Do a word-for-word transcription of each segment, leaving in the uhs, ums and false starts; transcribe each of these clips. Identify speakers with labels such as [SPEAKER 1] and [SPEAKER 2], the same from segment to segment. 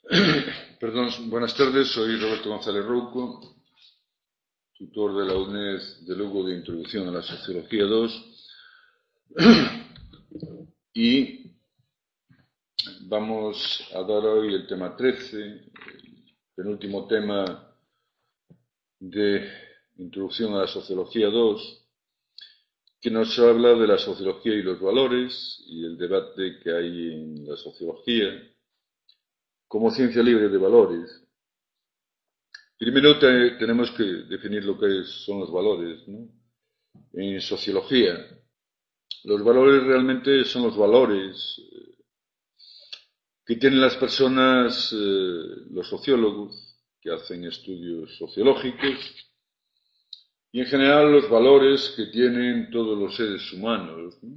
[SPEAKER 1] Perdón, buenas tardes, soy Roberto González Rouco, tutor de la UNED de Lugo de Introducción a la Sociología dos, y vamos a dar hoy el tema trece, el penúltimo tema de Introducción a la Sociología dos, que nos habla de la sociología y los valores y el debate que hay en la sociología como ciencia libre de valores. Primero te, tenemos que definir lo que son los valores, ¿no? En sociología, los valores realmente son los valores que tienen las personas, eh, los sociólogos, que hacen estudios sociológicos, y en general los valores que tienen todos los seres humanos, ¿no?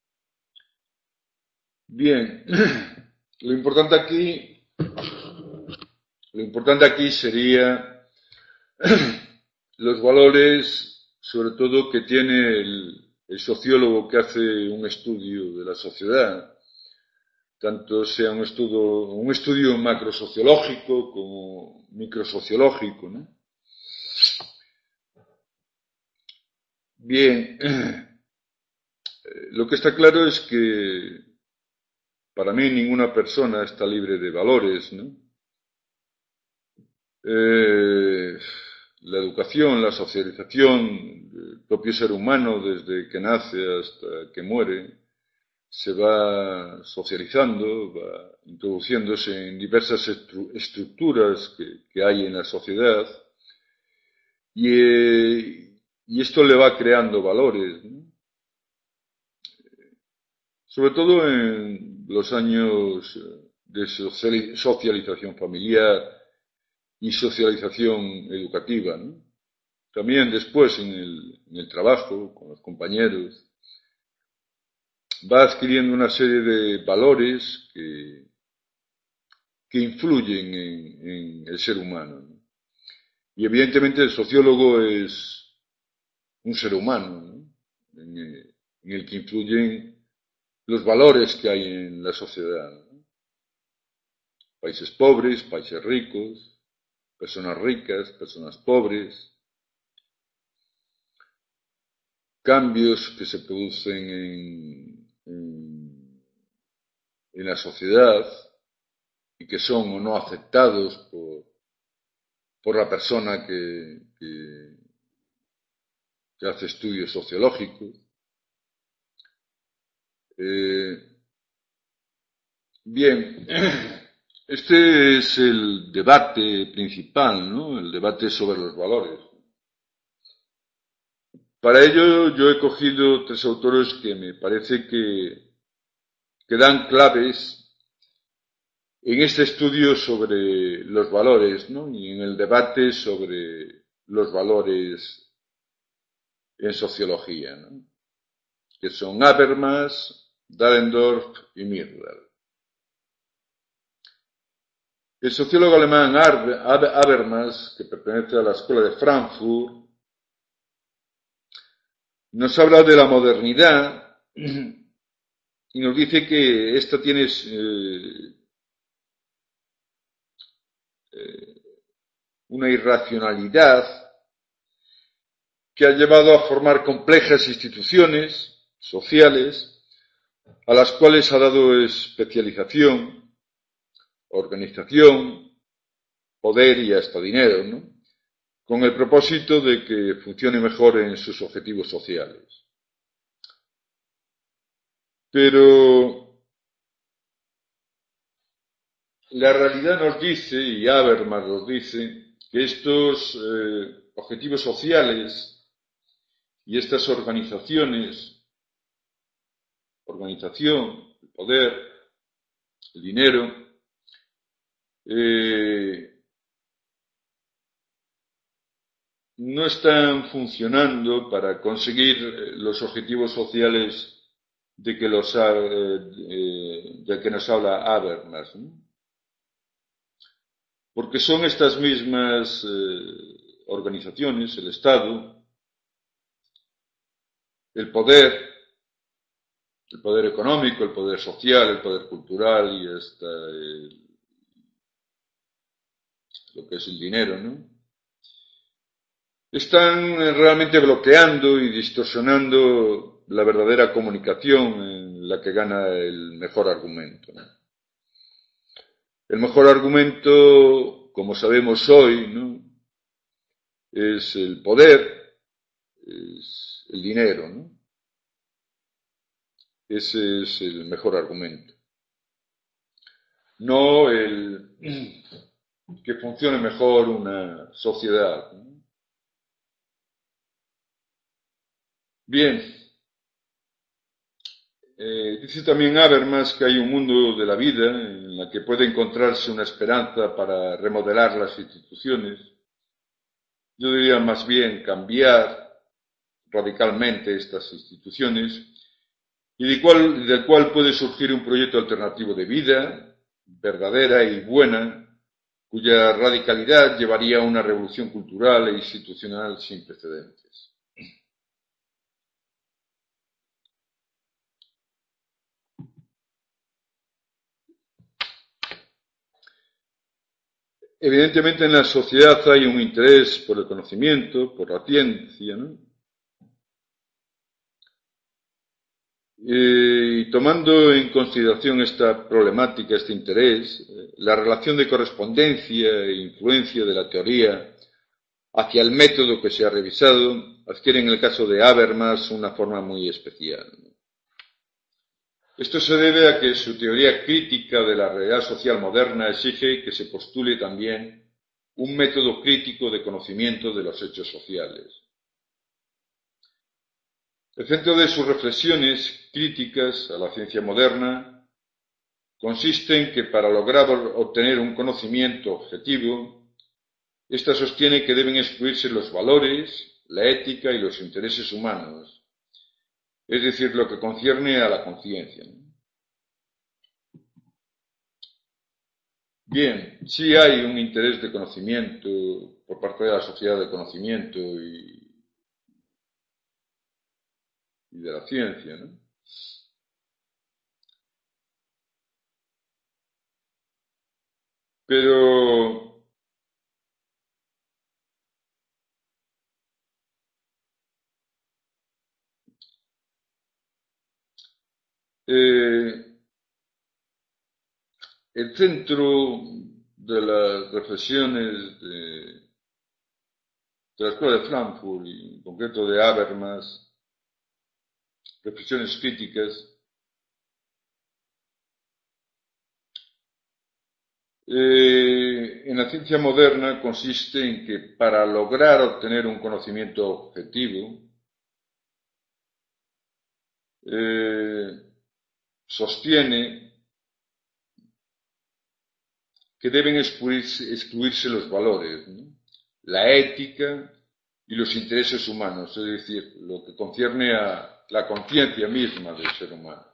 [SPEAKER 1] Bien, lo importante aquí, lo importante aquí sería los valores, sobre todo, que tiene el, el sociólogo que hace un estudio de la sociedad, tanto sea un estudio, un estudio macrosociológico como microsociológico, ¿no? Bien, lo que está claro es que para mí ninguna persona está libre de valores, ¿no? Eh, la educación, la socialización, el propio ser humano desde que nace hasta que muere, se va socializando, va introduciéndose en diversas estru estructuras que, que hay en la sociedad y, eh, y esto le va creando valores, ¿no? Sobre todo en los años de socialización familiar y socialización educativa, ¿no? También después en el, en el trabajo, con los compañeros, va adquiriendo una serie de valores que, que influyen en, en el ser humano, ¿no? Y evidentemente el sociólogo es un ser humano, ¿no? en, en el que influyen los valores que hay en la sociedad, ¿no? Países pobres, países ricos, personas ricas, personas pobres, cambios que se producen en, en, en la sociedad y que son o no aceptados por, por la persona que, que, que hace estudios sociológicos. Eh, bien, este es el debate principal, ¿no? El debate sobre los valores. Para ello yo he cogido tres autores que me parece que, que dan claves en este estudio sobre los valores, ¿no? Y en el debate sobre los valores en sociología, ¿no? Que son Habermas, Dahrendorf y Myrdal. El sociólogo alemán Habermas, que pertenece a la Escuela de Frankfurt, nos habla de la modernidad y nos dice que esta tiene eh, eh, una irracionalidad que ha llevado a formar complejas instituciones sociales a las cuales ha dado especialización, organización, poder y hasta dinero, ¿no? Con el propósito de que funcione mejor en sus objetivos sociales. Pero la realidad nos dice, y Habermas nos dice, que estos eh, objetivos sociales y estas organizaciones, organización, el poder, el dinero, eh, no están funcionando para conseguir los objetivos sociales de que, los, eh, de que nos habla Habermas, ¿no? Porque son estas mismas eh, organizaciones, el Estado, el poder, el poder económico, el poder social, el poder cultural y hasta el, lo que es el dinero, ¿no? Están realmente bloqueando y distorsionando la verdadera comunicación en la que gana el mejor argumento, ¿no? El mejor argumento, como sabemos hoy, ¿no?, es el poder, es el dinero, ¿no? Ese es el mejor argumento. No el que funcione mejor una sociedad, ¿no? Bien, eh, dice también Habermas que hay un mundo de la vida en la que puede encontrarse una esperanza para remodelar las instituciones. Yo diría más bien cambiar radicalmente estas instituciones y del cual, del cual puede surgir un proyecto alternativo de vida, verdadera y buena, cuya radicalidad llevaría a una revolución cultural e institucional sin precedentes. Evidentemente en la sociedad hay un interés por el conocimiento, por la ciencia, ¿no? Y tomando en consideración esta problemática, este interés, la relación de correspondencia e influencia de la teoría hacia el método que se ha revisado adquiere en el caso de Habermas una forma muy especial. Esto se debe a que su teoría crítica de la realidad social moderna exige que se postule también un método crítico de conocimiento de los hechos sociales. El centro de sus reflexiones críticas a la ciencia moderna consiste en que para lograr obtener un conocimiento objetivo, ésta sostiene que deben excluirse los valores, la ética y los intereses humanos, es decir, lo que concierne a la conciencia. Bien, sí hay un interés de conocimiento por parte de la sociedad de conocimiento y, y de la ciencia, ¿no? Pero eh, el centro de las reflexiones de, de la Escuela de Frankfurt, y en concreto de Habermas, reflexiones críticas, eh, en la ciencia moderna consiste en que para lograr obtener un conocimiento objetivo, eh, sostiene que deben excluirse, excluirse los valores, ¿no?, la ética y los intereses humanos, es decir, lo que concierne a la conciencia misma del ser humano.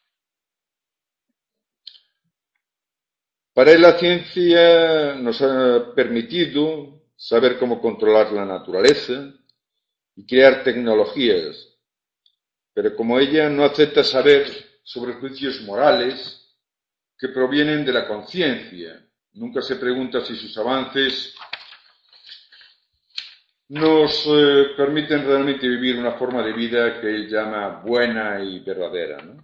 [SPEAKER 1] Para él la ciencia nos ha permitido saber cómo controlar la naturaleza y crear tecnologías, pero como ella no acepta saber sobre juicios morales que provienen de la conciencia, nunca se pregunta si sus avances nos eh, permiten realmente vivir una forma de vida que él llama buena y verdadera, ¿no?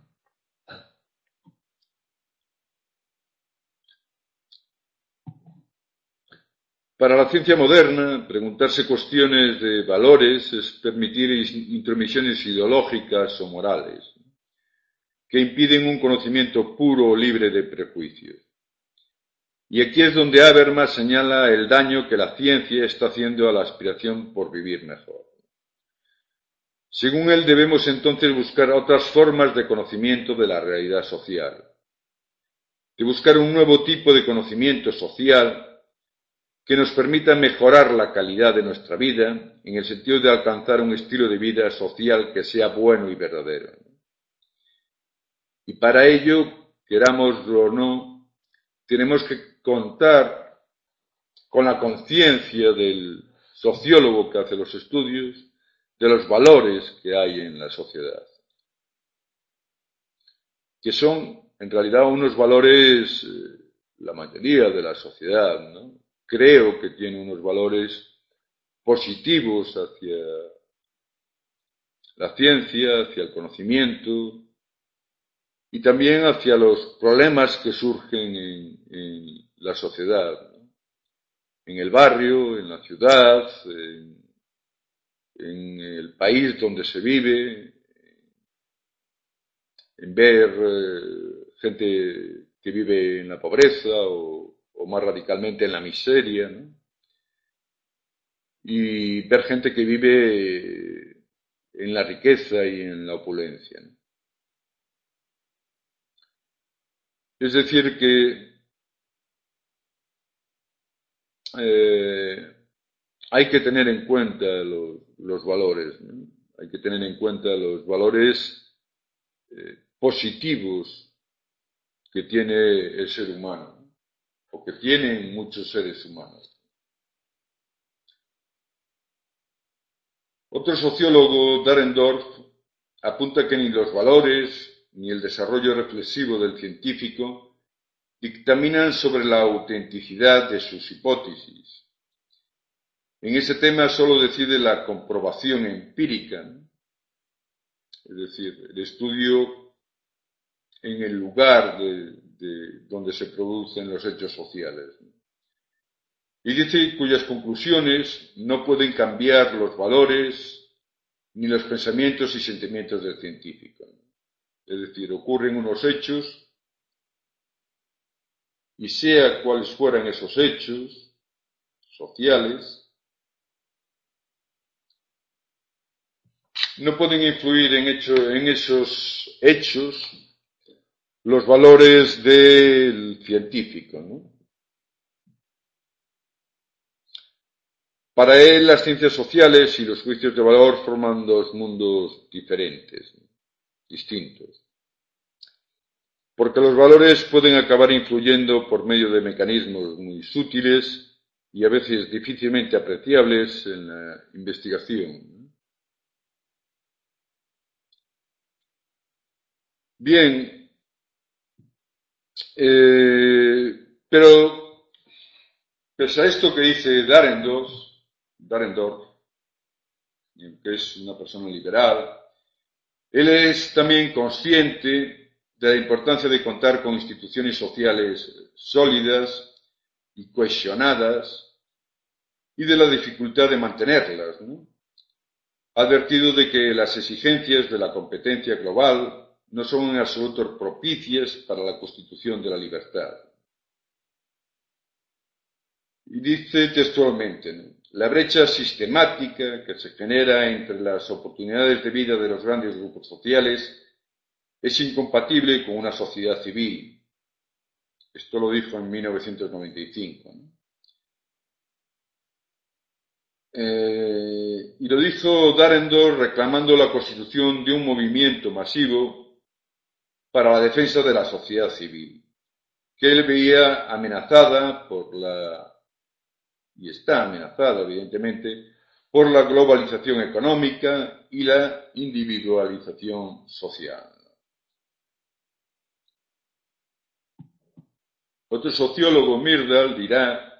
[SPEAKER 1] Para la ciencia moderna, preguntarse cuestiones de valores es permitir intromisiones ideológicas o morales que impiden un conocimiento puro o libre de prejuicios. Y aquí es donde Habermas señala el daño que la ciencia está haciendo a la aspiración por vivir mejor. Según él, debemos entonces buscar otras formas de conocimiento de la realidad social, de buscar un nuevo tipo de conocimiento social que nos permita mejorar la calidad de nuestra vida en el sentido de alcanzar un estilo de vida social que sea bueno y verdadero. Y para ello, querámoslo o no, tenemos que contar con la conciencia del sociólogo que hace los estudios de los valores que hay en la sociedad, que son en realidad unos valores, eh, la mayoría de la sociedad, ¿no?, creo que tiene unos valores positivos hacia la ciencia, hacia el conocimiento y también hacia los problemas que surgen en, en la sociedad, ¿no? En el barrio, en la ciudad, en, en el país donde se vive, en ver eh, gente que vive en la pobreza o, o más radicalmente en la miseria, ¿no? Y ver gente que vive en la riqueza y en la opulencia, ¿no? Es decir, que eh, hay que tener en cuenta los, los valores, ¿no? Hay que tener en cuenta los valores eh, positivos que tiene el ser humano, ¿no? O que tienen muchos seres humanos. Otro sociólogo, Dahrendorf, apunta que ni los valores ni el desarrollo reflexivo del científico dictaminan sobre la autenticidad de sus hipótesis. En ese tema solo decide la comprobación empírica, ¿no? Es decir, el estudio en el lugar de, de donde se producen los hechos sociales, ¿no? Y dice cuyas conclusiones no pueden cambiar los valores ni los pensamientos y sentimientos del científico, ¿no? Es decir, ocurren unos hechos y sea cuales fueran esos hechos sociales, no pueden influir en, hecho, en esos hechos los valores del científico, ¿no? Para él, las ciencias sociales y los juicios de valor forman dos mundos diferentes, ¿no? Distintos. Porque los valores pueden acabar influyendo por medio de mecanismos muy sutiles y a veces difícilmente apreciables en la investigación, ¿no? Bien, eh, pero pese a esto que dice Dahrendorf, Dahrendorf, que es una persona liberal, él es también consciente de la importancia de contar con instituciones sociales sólidas y cohesionadas y de la dificultad de mantenerlas, ¿no? Ha advertido de que las exigencias de la competencia global no son en absoluto propicias para la constitución de la libertad. Y dice textualmente, ¿no? La brecha sistemática que se genera entre las oportunidades de vida de los grandes grupos sociales es incompatible con una sociedad civil. Esto lo dijo en mil novecientos noventa y cinco, ¿no? Eh, y lo dijo Dahrendorf reclamando la constitución de un movimiento masivo para la defensa de la sociedad civil, que él veía amenazada por la, y está amenazada evidentemente, por la globalización económica y la individualización social. Otro sociólogo, Myrdal, dirá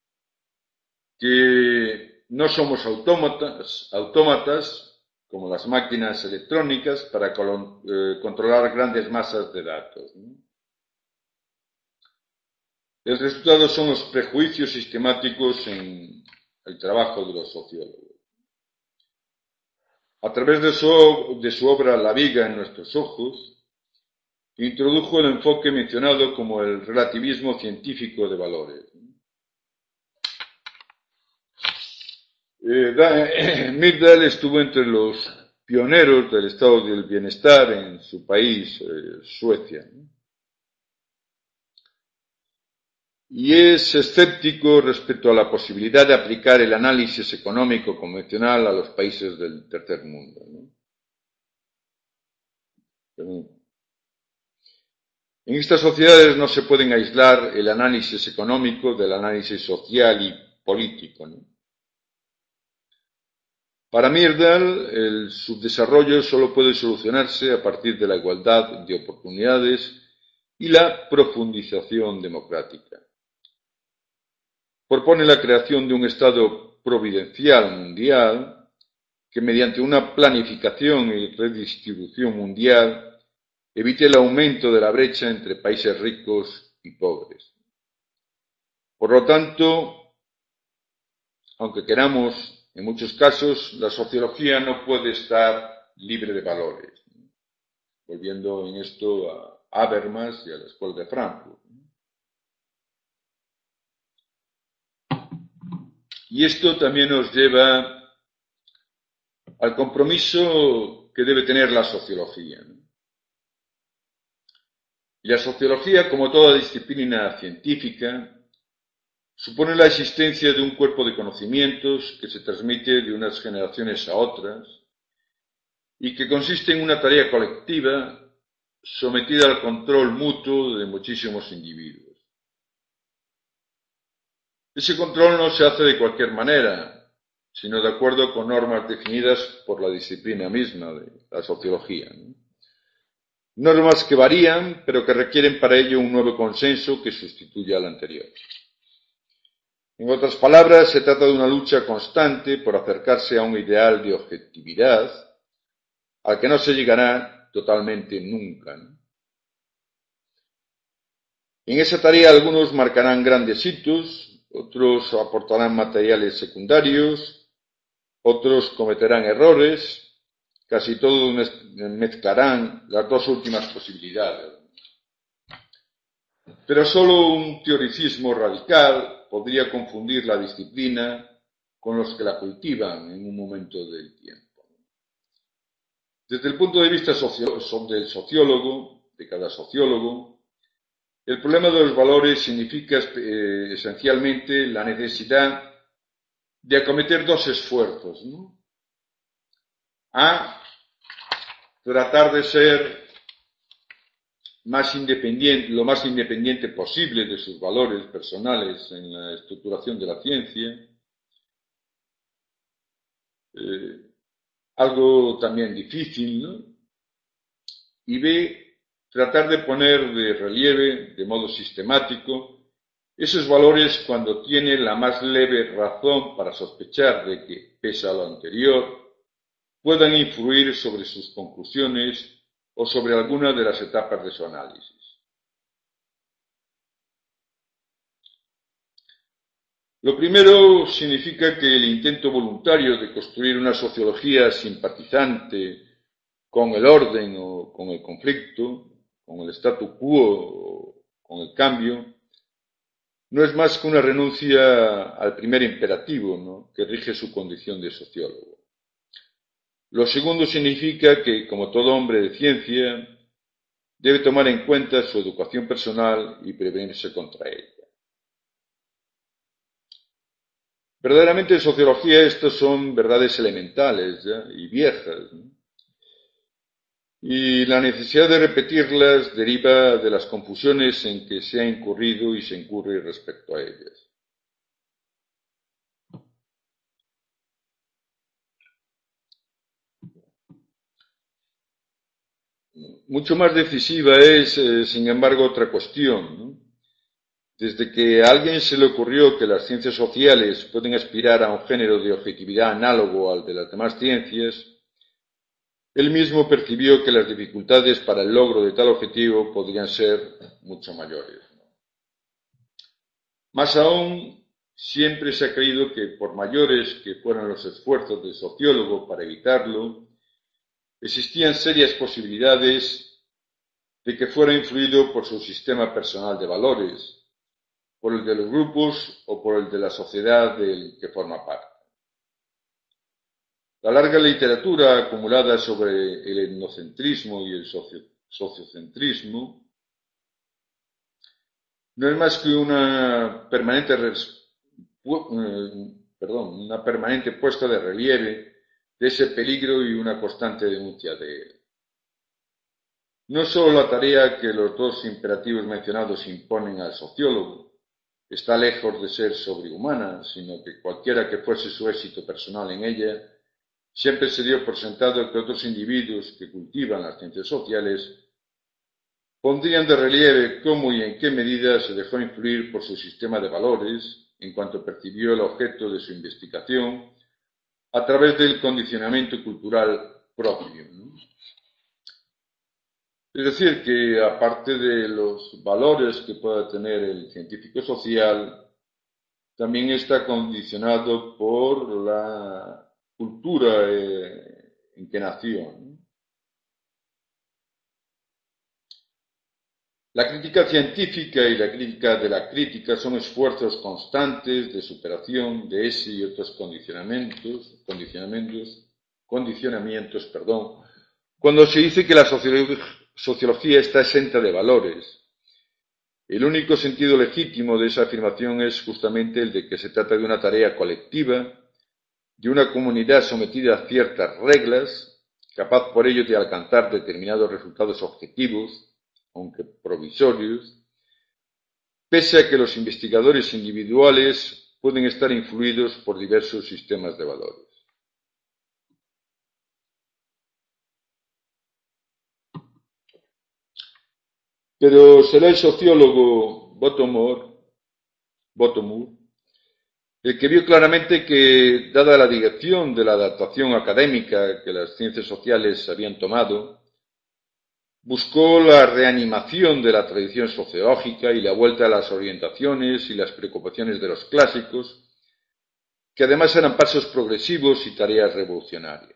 [SPEAKER 1] que no somos autómatas, autómatas como las máquinas electrónicas para eh, controlar grandes masas de datos, ¿no? El resultado son los prejuicios sistemáticos en el trabajo de los sociólogos. A través de su, de su obra La viga en nuestros ojos, introdujo el enfoque mencionado como el relativismo científico de valores. Eh, Myrdal estuvo entre los pioneros del estado del bienestar en su país, eh, Suecia, ¿no? Y es escéptico respecto a la posibilidad de aplicar el análisis económico convencional a los países del tercer mundo, ¿no? En estas sociedades no se pueden aislar el análisis económico del análisis social y político, ¿no? Para Myrdal, el subdesarrollo solo puede solucionarse a partir de la igualdad de oportunidades y la profundización democrática. propone la creación de un Estado providencial mundial que, mediante una planificación y redistribución mundial, evite el aumento de la brecha entre países ricos y pobres. Por lo tanto, aunque queramos, en muchos casos, la sociología no puede estar libre de valores. Volviendo en esto a Habermas y a la Escuela de Frankfurt. Y esto también nos lleva al compromiso que debe tener la sociología. Y la sociología, como toda disciplina científica, supone la existencia de un cuerpo de conocimientos que se transmite de unas generaciones a otras y que consiste en una tarea colectiva sometida al control mutuo de muchísimos individuos. Ese control no se hace de cualquier manera, sino de acuerdo con normas definidas por la disciplina misma de la sociología, ¿no? Normas que varían, pero que requieren para ello un nuevo consenso que sustituya al anterior. En otras palabras, se trata de una lucha constante por acercarse a un ideal de objetividad al que no se llegará totalmente nunca, ¿no? En esa tarea algunos marcarán grandes hitos, otros aportarán materiales secundarios, otros cometerán errores, casi todos mezclarán las dos últimas posibilidades. Pero solo un teoricismo radical podría confundir la disciplina con los que la cultivan en un momento del tiempo. Desde el punto de vista socio- del sociólogo, de cada sociólogo, el problema de los valores significa eh, esencialmente la necesidad de acometer dos esfuerzos, ¿no? A, tratar de ser más independiente, lo más independiente posible de sus valores personales en la estructuración de la ciencia, eh, algo también difícil, ¿no? Y B, tratar de poner de relieve, de modo sistemático, esos valores cuando tiene la más leve razón para sospechar de que, pese a lo anterior, puedan influir sobre sus conclusiones o sobre alguna de las etapas de su análisis. Lo primero significa que el intento voluntario de construir una sociología simpatizante con el orden o con el conflicto, con el statu quo, con el cambio, no es más que una renuncia al primer imperativo, ¿no?, que rige su condición de sociólogo. Lo segundo significa que, como todo hombre de ciencia, debe tomar en cuenta su educación personal y prevenirse contra ella. Verdaderamente en sociología estas son verdades elementales, ¿ya?, y viejas, ¿no? Y la necesidad de repetirlas deriva de las confusiones en que se ha incurrido y se incurre respecto a ellas. Mucho más decisiva es, eh, sin embargo, otra cuestión, ¿no? Desde que a alguien se le ocurrió que las ciencias sociales pueden aspirar a un género de objetividad análogo al de las demás ciencias, él mismo percibió que las dificultades para el logro de tal objetivo podrían ser mucho mayores. Más aún, siempre se ha creído que, por mayores que fueran los esfuerzos del sociólogo para evitarlo, existían serias posibilidades de que fuera influido por su sistema personal de valores, por el de los grupos o por el de la sociedad del que forma parte. La larga literatura acumulada sobre el etnocentrismo y el socio, sociocentrismo no es más que una permanente, res, eh, perdón, una permanente puesta de relieve de ese peligro y una constante denuncia de él. No solo la tarea que los dos imperativos mencionados imponen al sociólogo está lejos de ser sobrehumana, sino que cualquiera que fuese su éxito personal en ella, siempre se dio por sentado que otros individuos que cultivan las ciencias sociales pondrían de relieve cómo y en qué medida se dejó influir por su sistema de valores en cuanto percibió el objeto de su investigación a través del condicionamiento cultural propio, ¿no? Es decir, que aparte de los valores que pueda tener el científico social, también está condicionado por la cultura eh, en que nació, ¿no? La crítica científica y la crítica de la crítica son esfuerzos constantes de superación de ese y otros condicionamientos, condicionamientos, condicionamientos, perdón, cuando se dice que la sociología está exenta de valores. El único sentido legítimo de esa afirmación es justamente el de que se trata de una tarea colectiva, de una comunidad sometida a ciertas reglas, capaz por ello de alcanzar determinados resultados objetivos, aunque provisorios, pese a que los investigadores individuales pueden estar influidos por diversos sistemas de valores. Pero será el sociólogo Bottomore, Bottomore el que vio claramente que, dada la dirección de la adaptación académica que las ciencias sociales habían tomado, buscó la reanimación de la tradición sociológica y la vuelta a las orientaciones y las preocupaciones de los clásicos, que además eran pasos progresivos y tareas revolucionarias.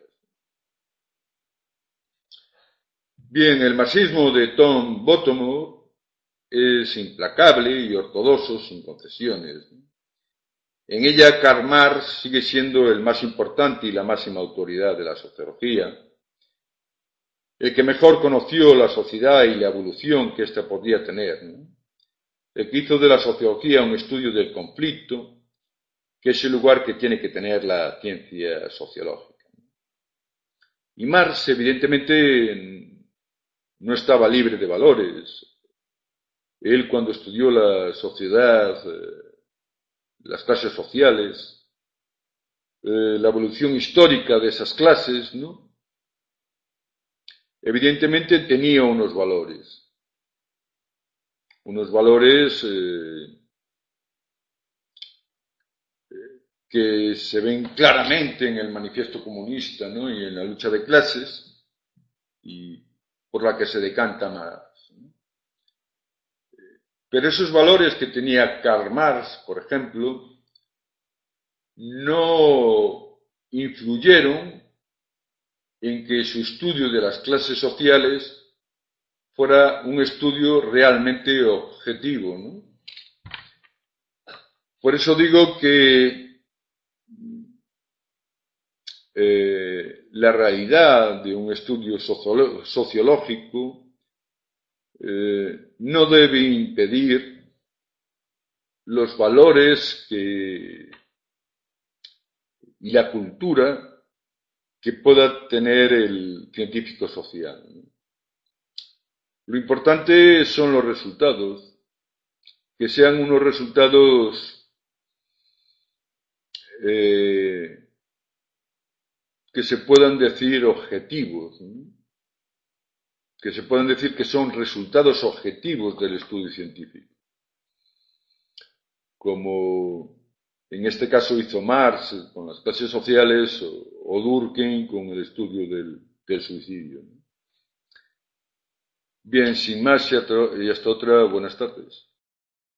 [SPEAKER 1] Bien, el marxismo de Tom Bottomore es implacable y ortodoxo sin concesiones. En ella Karl Marx sigue siendo el más importante y la máxima autoridad de la sociología, el que mejor conoció la sociedad y la evolución que ésta podía tener, ¿no? El que hizo de la sociología un estudio del conflicto, que es el lugar que tiene que tener la ciencia sociológica. Y Marx, evidentemente, no estaba libre de valores. Él, cuando estudió la sociedad, las clases sociales, la evolución histórica de esas clases, ¿no?, evidentemente tenía unos valores, unos valores eh, que se ven claramente en el manifiesto comunista, ¿no?, y en la lucha de clases, y por la que se decanta Marx, ¿no? Pero esos valores que tenía Karl Marx, por ejemplo, no influyeron en que su estudio de las clases sociales fuera un estudio realmente objetivo, ¿no? Por eso digo que eh, la realidad de un estudio sociológico eh, no debe impedir los valores que, y la cultura que pueda tener el científico social, ¿no? Lo importante son los resultados, que sean unos resultados eh, que se puedan decir objetivos, ¿no?, que se puedan decir que son resultados objetivos del estudio científico, como en este caso hizo Marx con las clases sociales o, o Durkheim con el estudio del, del suicidio, ¿no? Bien, sin más y hasta otra, buenas tardes.